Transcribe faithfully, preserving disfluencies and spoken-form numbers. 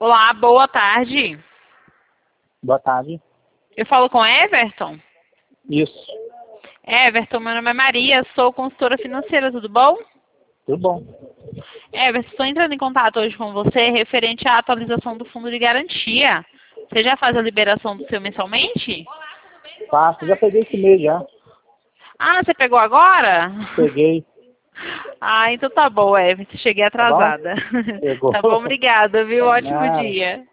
Olá, boa tarde. Boa tarde. Eu falo com Everton? Isso. Everton, meu nome é Maria, sou consultora financeira, tudo bom? Tudo bom. Everton, estou entrando em contato hoje com você referente à atualização do fundo de garantia. Você já faz a liberação do seu mensalmente? Faço. Já peguei esse mês já. Ah, você pegou agora? Peguei. Ah, então tá bom, Everton, cheguei Tá bom? atrasada. Pegou. Tá bom, obrigada, viu? Ótimo Nada. dia.